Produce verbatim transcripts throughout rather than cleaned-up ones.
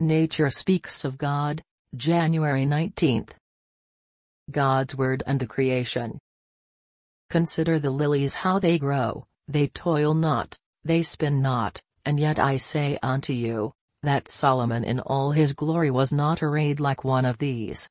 Nature Speaks of God, January nineteenth. God's Word and the Creation. Consider the lilies how they grow, they toil not, they spin not, and yet I say unto you, that Solomon in all his glory was not arrayed like one of these.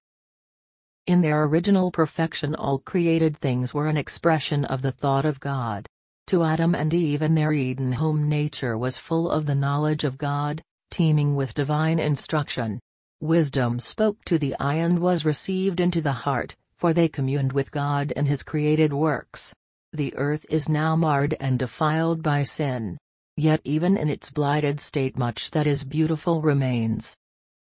In their original perfection all created things were an expression of the thought of God. To Adam and Eve in their Eden home nature was full of the knowledge of God, teeming with divine instruction. Wisdom spoke to the eye and was received into the heart, for they communed with God in His created works. The earth is now marred and defiled by sin. Yet even in its blighted state much that is beautiful remains.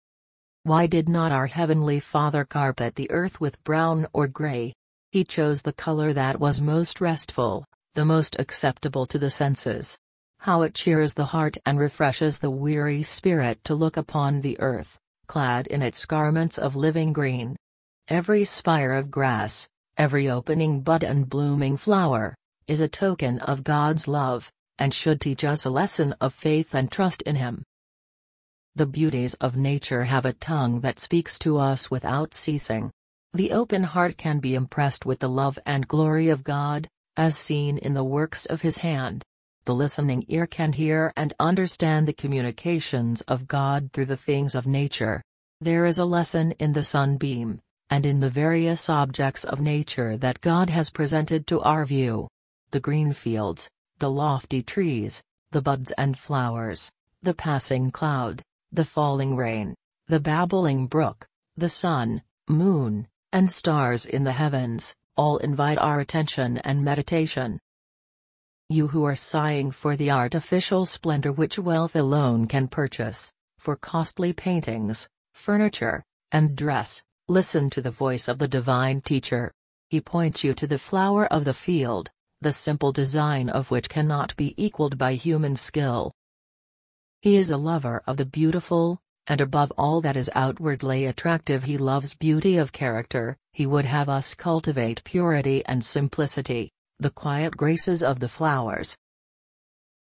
Why did not our Heavenly Father carpet the earth with brown or gray? He chose the color that was most restful, the most acceptable to the senses. How it cheers the heart and refreshes the weary spirit to look upon the earth, clad in its garments of living green. Every spire of grass, every opening bud and blooming flower, is a token of God's love, and should teach us a lesson of faith and trust in Him. The beauties of nature have a tongue that speaks to us without ceasing. The open heart can be impressed with the love and glory of God, as seen in the works of His hand. The listening ear can hear and understand the communications of God through the things of nature. There is a lesson in the sunbeam, and in the various objects of nature that God has presented to our view. The green fields, the lofty trees, the buds and flowers, the passing cloud, the falling rain, the babbling brook, the sun, moon, and stars in the heavens, all invite our attention and meditation. You who are sighing for the artificial splendor which wealth alone can purchase, for costly paintings, furniture, and dress, listen to the voice of the divine teacher. He points you to the flower of the field, the simple design of which cannot be equaled by human skill. He is a lover of the beautiful, and above all that is outwardly attractive he loves beauty of character. He would have us cultivate purity and simplicity, the quiet graces of the flowers,